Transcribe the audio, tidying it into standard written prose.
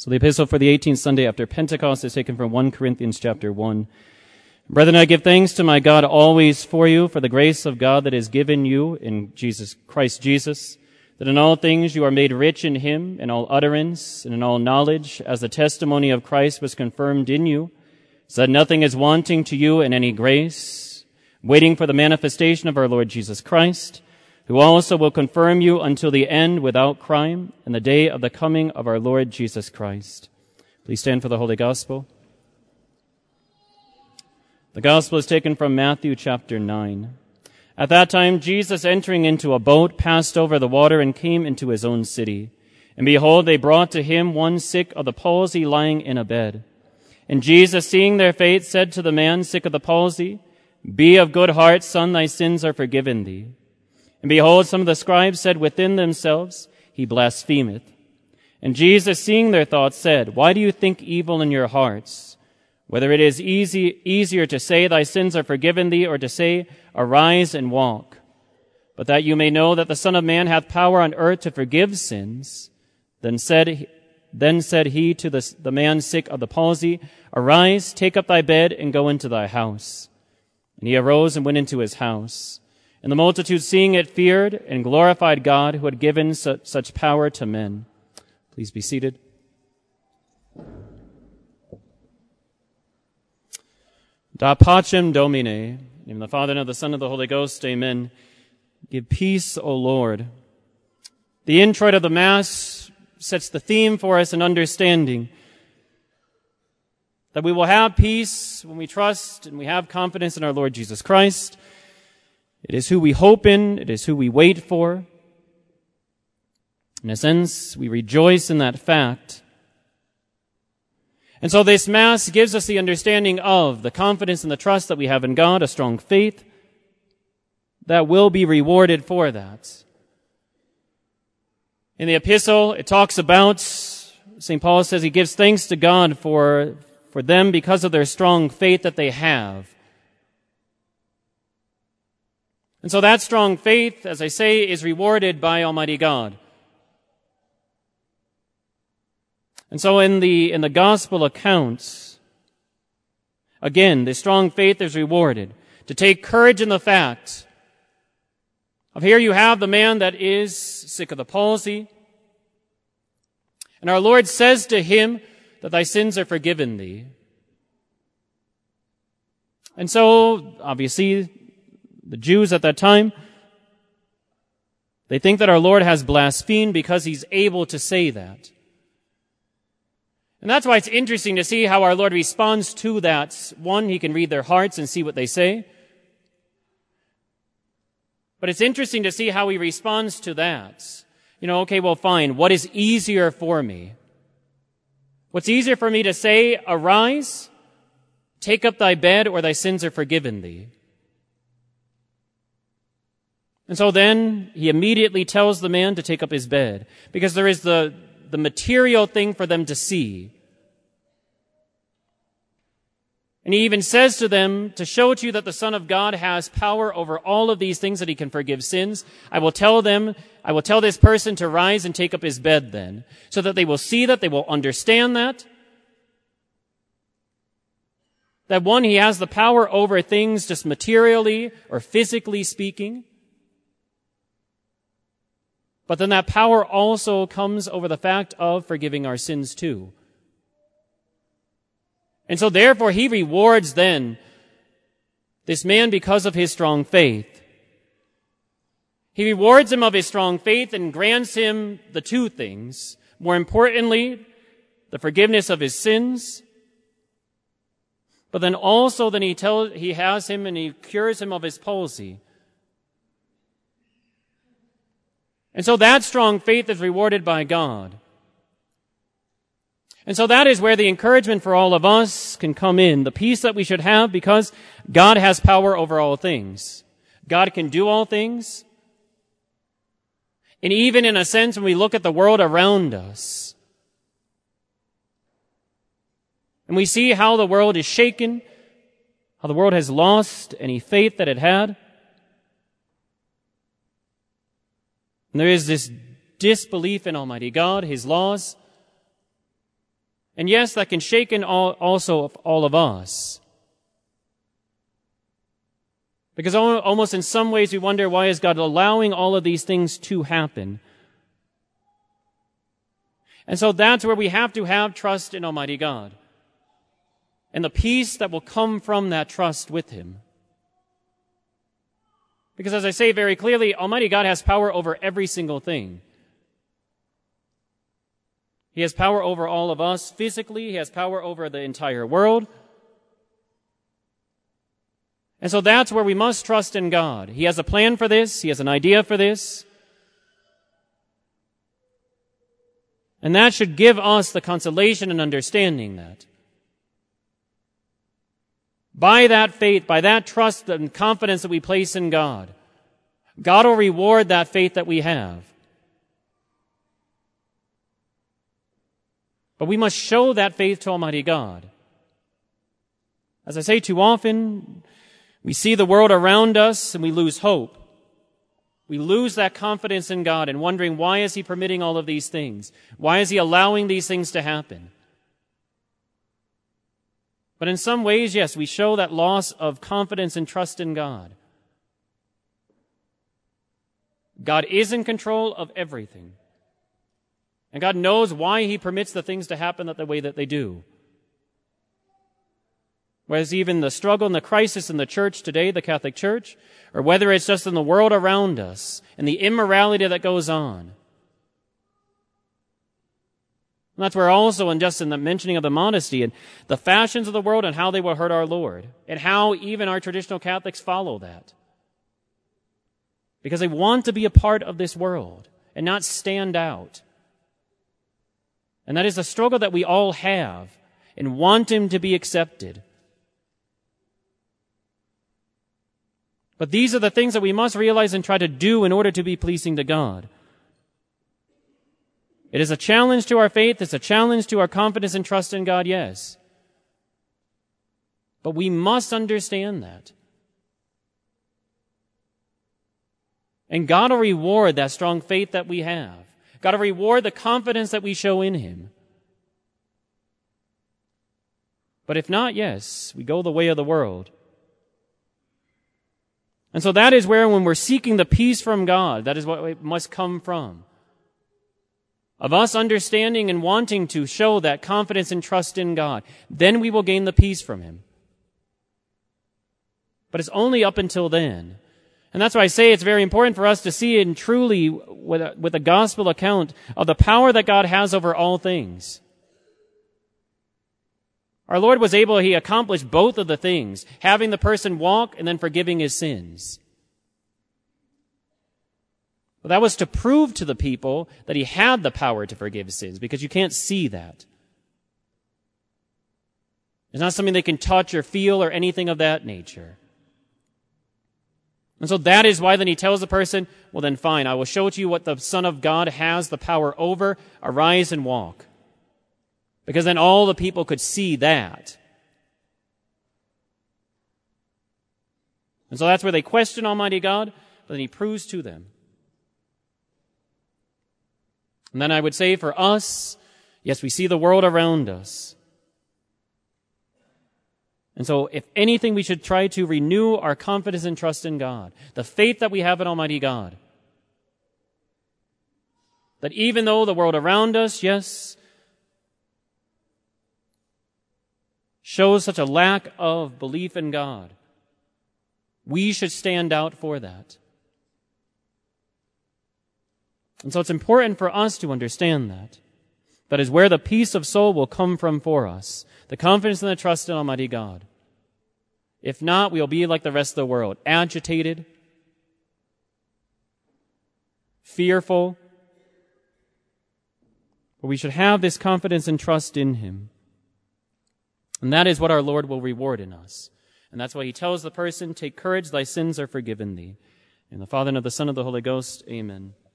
So the epistle for the 18th Sunday after Pentecost is taken from 1 Corinthians chapter 1. Brethren, I give thanks to my God always for you, for the grace of God that is given you in Christ Jesus, that in all things you are made rich in him, in all utterance and in all knowledge, as the testimony of Christ was confirmed in you, so that nothing is wanting to you in any grace, waiting for the manifestation of our Lord Jesus Christ, who also will confirm you until the end without crime, in the day of the coming of our Lord Jesus Christ. Please stand for the Holy Gospel. The Gospel is taken from Matthew chapter 9. At that time, Jesus, entering into a boat, passed over the water and came into his own city. And behold, they brought to him one sick of the palsy lying in a bed. And Jesus, seeing their faith, said to the man sick of the palsy, Be of good heart, son, thy sins are forgiven thee. And behold, some of the scribes said within themselves, He blasphemeth. And Jesus, seeing their thoughts, said, Why do you think evil in your hearts? Whether it is easier to say, Thy sins are forgiven thee, or to say, Arise and walk. But that you may know that the Son of Man hath power on earth to forgive sins. Then said he to the man sick of the palsy, Arise, take up thy bed, and go into thy house. And he arose and went into his house. And the multitude, seeing it, feared and glorified God, who had given such power to men. Please be seated. Da pacem Domine, in the name of the Father, and of the Son, and of the Holy Ghost, amen. Give peace, O Lord. The introit of the Mass sets the theme for us in understanding that we will have peace when we trust and we have confidence in our Lord Jesus Christ. It is who we hope in. It is who we wait for. In a sense, we rejoice in that fact. And so this Mass gives us the understanding of the confidence and the trust that we have in God, a strong faith that will be rewarded for that. In the epistle, it talks about, St. Paul says he gives thanks to God for them because of their strong faith that they have. And so that strong faith, as I say, is rewarded by Almighty God. And so in the gospel accounts, again, the strong faith is rewarded. To take courage in the fact of here you have the man that is sick of the palsy. And our Lord says to him that thy sins are forgiven thee. And so, obviously, the Jews at that time, they think that our Lord has blasphemed because he's able to say that. And that's why it's interesting to see how our Lord responds to that. One, he can read their hearts and see what they say. But it's interesting to see how he responds to that. Okay, well, fine. What is easier for me? What's easier for me to say, Arise, take up thy bed, or thy sins are forgiven thee? And so then he immediately tells the man to take up his bed, because there is the material thing for them to see. And he even says to them, to show to you that the Son of God has power over all of these things, that he can forgive sins, I will tell this person to rise and take up his bed then, so that they will see that, they will understand that one, he has the power over things just materially or physically speaking. But then that power also comes over the fact of forgiving our sins too. And so therefore he rewards then this man because of his strong faith. He rewards him of his strong faith and grants him the two things. More importantly, the forgiveness of his sins. But then also then he has him and he cures him of his palsy. And so that strong faith is rewarded by God. And so that is where the encouragement for all of us can come in. The peace that we should have because God has power over all things. God can do all things. And even in a sense, when we look at the world around us, and we see how the world is shaken, how the world has lost any faith that it had, and there is this disbelief in Almighty God, His laws, And yes, that can shake in also all of us. Because almost in some ways we wonder, why is God allowing all of these things to happen? And so that's where we have to have trust in Almighty God, and the peace that will come from that trust with Him. Because as I say very clearly, Almighty God has power over every single thing. He has power over all of us physically. He has power over the entire world. And so that's where we must trust in God. He has a plan for this. He has an idea for this. And that should give us the consolation and understanding that by that faith, by that trust and confidence that we place in God, God will reward that faith that we have. But we must show that faith to Almighty God. As I say too often, we see the world around us and we lose hope. We lose that confidence in God and wondering, why is He permitting all of these things? Why is He allowing these things to happen? But in some ways, yes, we show that loss of confidence and trust in God. God is in control of everything. And God knows why He permits the things to happen the way that they do. Whereas even the struggle and the crisis in the church today, the Catholic Church, or whether it's just in the world around us and the immorality that goes on. And that's where also, and just in the mentioning of the modesty and the fashions of the world and how they will hurt our Lord, and how even our traditional Catholics follow that. Because they want to be a part of this world and not stand out. And that is a struggle that we all have and want Him to be accepted. But these are the things that we must realize and try to do in order to be pleasing to God. It is a challenge to our faith. It's a challenge to our confidence and trust in God, yes. But we must understand that. And God will reward that strong faith that we have. God will reward the confidence that we show in Him. But if not, yes, we go the way of the world. And so that is where, when we're seeking the peace from God, that is what it must come from. Of us understanding and wanting to show that confidence and trust in God, then we will gain the peace from Him. But it's only up until then. And that's why I say it's very important for us to see and truly, with a gospel account of the power that God has over all things. Our Lord was able, He accomplished both of the things, having the person walk and then forgiving his sins. Well, that was to prove to the people that He had the power to forgive sins, because you can't see that. It's not something they can touch or feel or anything of that nature. And so that is why then He tells the person, well then fine, I will show to you what the Son of God has the power over. Arise and walk. Because then all the people could see that. And so that's where they question Almighty God, but then He proves to them. And then I would say for us, yes, we see the world around us. And so if anything, we should try to renew our confidence and trust in God, the faith that we have in Almighty God. That even though the world around us, yes, shows such a lack of belief in God, we should stand out for that. And so it's important for us to understand that. That is where the peace of soul will come from for us. The confidence and the trust in Almighty God. If not, we will be like the rest of the world, agitated, fearful. But we should have this confidence and trust in Him. And that is what our Lord will reward in us. And that's why He tells the person, take courage, thy sins are forgiven thee. In the Father, and of the Son, and of the Holy Ghost, amen.